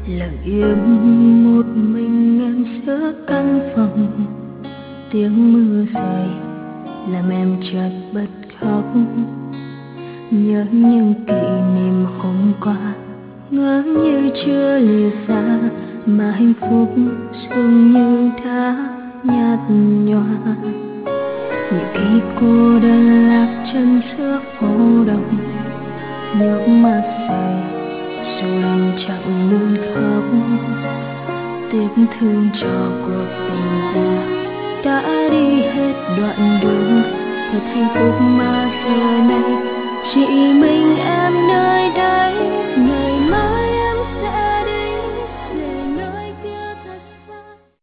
lặng im một mình em giữa căn phòng. Tiếng mưa rơi làm em chợt bật khóc, nhớ những kỷ niệm hôm qua, ngỡ như chưa lìa xa mà hạnh phúc dường như đã nhạt nhòa. Nhiều khi cô đơn lạc chân giữa phố đông, nước mắt rơi dù lòng chẳng muốn khóc, tiếc thương cho cuộc tình già đã đi hết đoạn đường. Thật hạnh phúc mà giờ này chỉ mình em nơi đây, ngày mai